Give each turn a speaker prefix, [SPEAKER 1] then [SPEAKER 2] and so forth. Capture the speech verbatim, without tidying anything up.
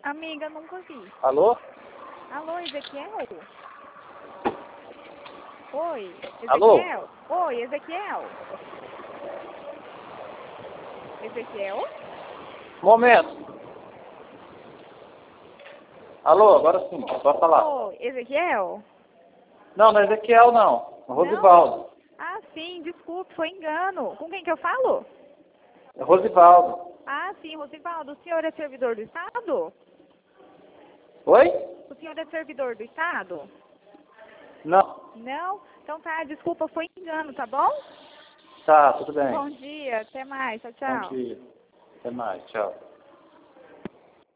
[SPEAKER 1] Amiga, nunca vi.
[SPEAKER 2] Alô?
[SPEAKER 1] Alô, Ezequiel? Oi,
[SPEAKER 2] Alô?
[SPEAKER 1] Ezequiel? Oi, Ezequiel? Ezequiel?
[SPEAKER 2] Momento. Alô, agora sim, pode falar.
[SPEAKER 1] Oi, Ezequiel?
[SPEAKER 2] Não, não é Ezequiel não. É Rosivaldo.
[SPEAKER 1] Ah, sim, desculpe, foi engano. Com quem que eu falo?
[SPEAKER 2] É Rosivaldo.
[SPEAKER 1] Ah, sim, Rosivaldo, o senhor é servidor do Estado?
[SPEAKER 2] Oi?
[SPEAKER 1] O senhor é servidor do Estado?
[SPEAKER 2] Não.
[SPEAKER 1] Não? Então tá, desculpa, foi engano, tá bom?
[SPEAKER 2] Tá, tudo bem.
[SPEAKER 1] Bom dia, até mais, tchau,
[SPEAKER 2] Bom
[SPEAKER 1] tchau.
[SPEAKER 2] dia. Até mais, tchau.